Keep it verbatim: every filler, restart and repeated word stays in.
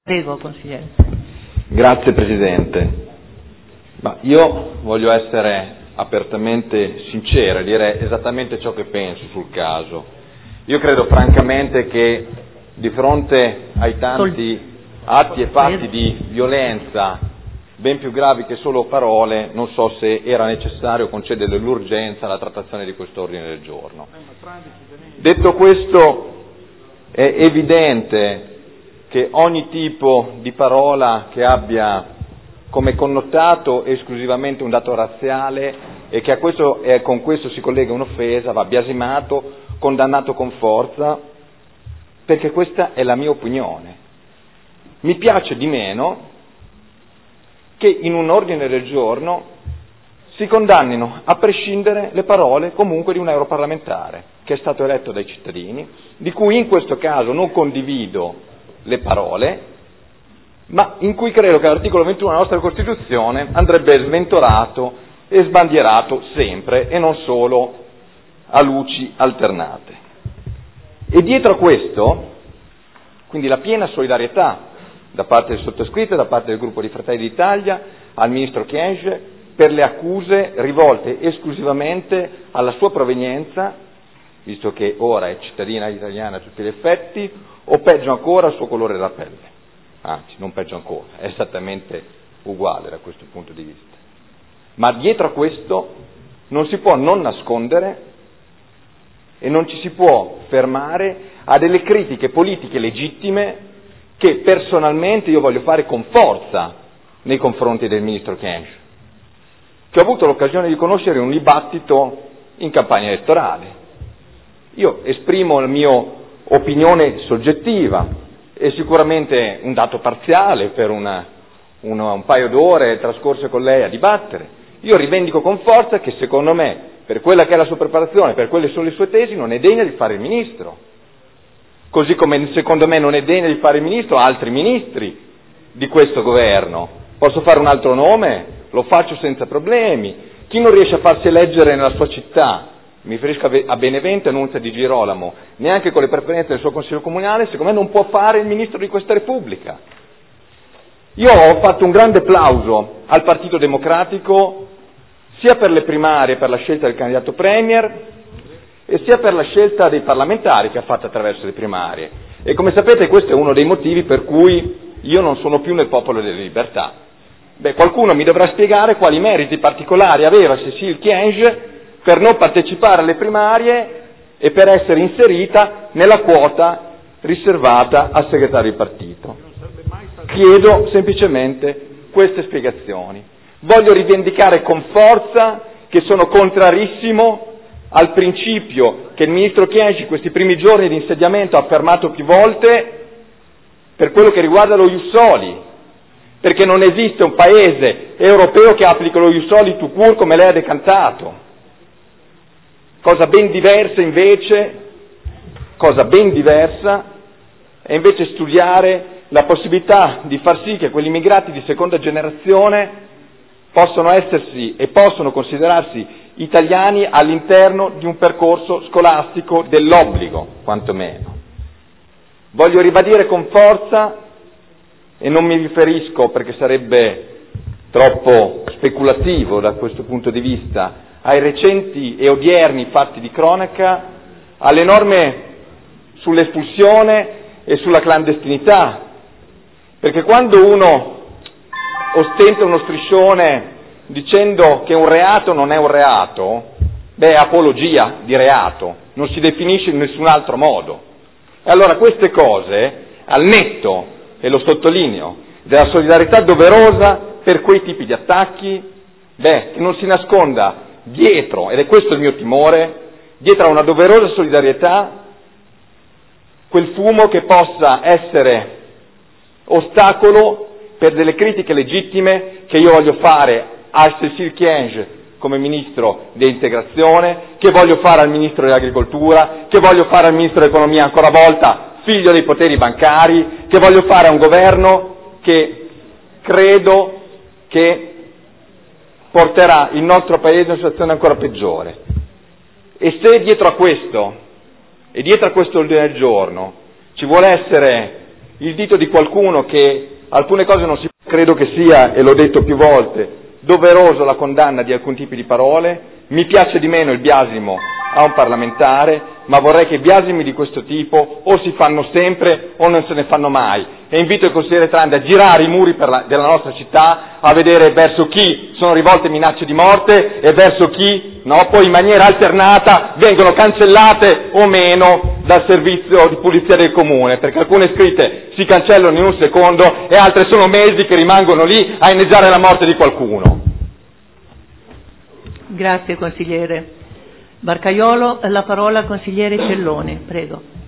Prego, consigliere. Grazie Presidente. Ma io voglio essere apertamente sincero e dire esattamente ciò che penso sul caso. Io credo francamente che di fronte ai tanti atti e fatti di violenza ben più gravi che solo parole, non so se era necessario concedere l'urgenza alla trattazione di questo ordine del giorno. Detto questo, è evidente che ogni tipo di parola che abbia come connotato esclusivamente un dato razziale e che a questo, e con questo si collega un'offesa va biasimato, condannato con forza, perché questa è la mia opinione. Mi piace di meno che in un ordine del giorno si condannino a prescindere le parole comunque di un europarlamentare che è stato eletto dai cittadini, di cui in questo caso non condivido le parole, ma in cui credo che l'articolo ventuno della nostra Costituzione andrebbe sventolato e sbandierato sempre e non solo a luci alternate. E dietro a questo, quindi la piena solidarietà da parte del sottoscritto e da parte del gruppo di Fratelli d'Italia al ministro Kyenge per le accuse rivolte esclusivamente alla sua provenienza, visto che ora è cittadina italiana a tutti gli effetti, o peggio ancora al suo colore della pelle. Anzi, non peggio ancora, è esattamente uguale da questo punto di vista. Ma dietro a questo non si può non nascondere e non ci si può fermare a delle critiche politiche legittime che personalmente io voglio fare con forza nei confronti del ministro Kyenge, che ho avuto l'occasione di conoscere in un dibattito in campagna elettorale. Io esprimo la mia opinione soggettiva e sicuramente un dato parziale per una, una, un paio d'ore trascorse con lei a dibattere. Io rivendico con forza che secondo me, per quella che è la sua preparazione, per quelle che sono le sue tesi, non è degna di fare il ministro. Così come secondo me non è degna di fare il ministro altri ministri di questo governo. Posso fare un altro nome? Lo faccio senza problemi. Chi non riesce a farsi eleggere nella sua città, mi riferisco a Benevento e Nunzia di Girolamo, neanche con le preferenze del suo consiglio comunale, secondo me non può fare il ministro di questa Repubblica. Io ho fatto un grande plauso al Partito Democratico sia per le primarie, per la scelta del candidato premier, e sia per la scelta dei parlamentari che ha fatto attraverso le primarie. E come sapete questo è uno dei motivi per cui io non sono più nel Popolo delle Libertà. Beh, qualcuno mi dovrà spiegare quali meriti particolari aveva Cécile Kyenge per non partecipare alle primarie e per essere inserita nella quota riservata al segretario di partito. Chiedo semplicemente queste spiegazioni. Voglio rivendicare con forza che sono contrarissimo al principio che il ministro Kyenge questi primi giorni di insediamento ha affermato più volte per quello che riguarda lo ius soli, perché non esiste un paese europeo che applica lo ius soli tout court come lei ha decantato. Cosa ben diversa invece, cosa ben diversa, è invece studiare la possibilità di far sì che quegli immigrati di seconda generazione possono essersi e possono considerarsi italiani all'interno di un percorso scolastico dell'obbligo, quantomeno. Voglio ribadire con forza, e non mi riferisco perché sarebbe troppo speculativo da questo punto di vista, ai recenti e odierni fatti di cronaca, alle norme sull'espulsione e sulla clandestinità, perché quando uno ostenta uno striscione dicendo che un reato non è un reato, beh, è apologia di reato, non si definisce in nessun altro modo. E allora queste cose, al netto, e lo sottolineo, della solidarietà doverosa per quei tipi di attacchi, beh, che non si nasconda dietro, ed è questo il mio timore, dietro a una doverosa solidarietà, quel fumo che possa essere ostacolo per delle critiche legittime che io voglio fare a Cécile Kyenge come ministro di integrazione, che voglio fare al ministro dell'agricoltura, che voglio fare al ministro dell'economia ancora una volta, figlio dei poteri bancari, che voglio fare a un governo che credo che porterà il nostro Paese in una situazione ancora peggiore. E se dietro a questo, e dietro a questo ordine del giorno, ci vuole essere il dito di qualcuno che alcune cose non si... Credo che sia, e l'ho detto più volte, doveroso la condanna di alcuni tipi di parole, mi piace di meno il biasimo a un parlamentare, ma vorrei che biasimi di questo tipo o si fanno sempre o non se ne fanno mai. E invito il consigliere Trandi a girare i muri per la, della nostra città, a vedere verso chi sono rivolte minacce di morte e verso chi, no, poi in maniera alternata vengono cancellate o meno dal servizio di pulizia del comune, perché alcune scritte si cancellano in un secondo e altre sono mesi che rimangono lì a inneggiare la morte di qualcuno. Grazie consigliere Barcaiolo. La parola al consigliere Cellone, prego.